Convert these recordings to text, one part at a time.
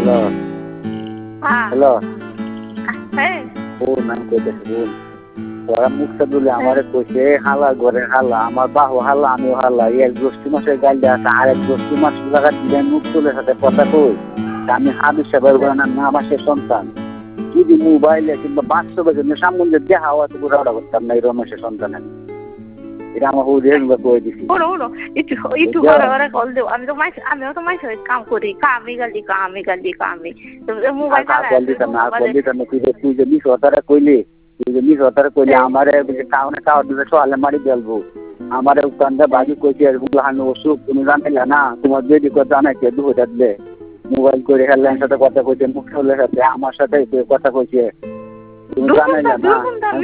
hello হ্যাঁ hello হ্যাঁ বোন আমি কইতেছি বোন ওরা মুখটা দিলে আমারে কইছে হালা ঘরে হালা আমার বাহু হালা আমিও হালা এক গোষ্ঠী মাসের গাইলে আছে আর এক গোষ্ঠী মাস জায়গা দিলে মুখ তুলে সাথে কথা কই আমি হাবিব সাহেবের না আমার সে সন্তান যদি মোবাইলে কিংবা বাস্তবে যদি সামনে দেখা হওয়া তো পুরো ওটা করতাম না এই রমেশের সন্তানের এটা আমার হুজুর কই দিছি হলো হলো একটু ঘরে কল দেবো আমিও তো মাইস হয়ে কাম করি কামি গালি মোবাইল কল দিতাম না তুই যে মিস হতারে কইলি আমারে কাউনে কাউর দিলে সোয়ালে মারি দেলবো আমারে উকান্দা বাজি কইছে হানো অসুখ তুমি জানাইলা না তোমার যদি কথা জানাইছে দুটা দিলে মোবাইল করে হেডলাইন সাথে কথা কইছে মুখ চলে সাথে আমার সাথে কথা কইছে তুমি জানাইলা না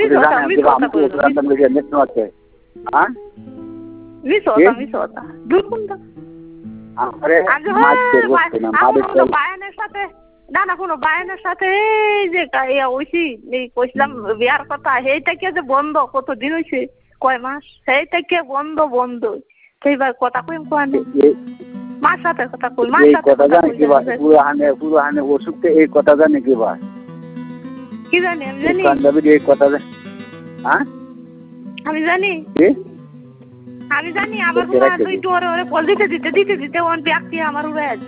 হ্যাঁ মিস হতা দুর্গন্ধ আমারে মাছ করতে না মারে বায়ানের সাথে না কোনো বায়ানের সাথে এই যে ওইছি এই কইছিলাম বিয়ার কথা সেইটাকে যে বন্ধ কতদিন হইছে কয় মাস সেইটাকে বন্ধ সেইবার কথা কইম কোয়ানে মার সাথে কথা কই মার সাথে কথা জানি কি বা পুরো হানে ওষুধতে এই কথা জানি কি বা কি জানি আমি জানি কান্দাবি এই কথা হ্যাঁ আমি জানি আবার তুই ওরে কল দিতে ওন ব্যক্তি আমার উড়ে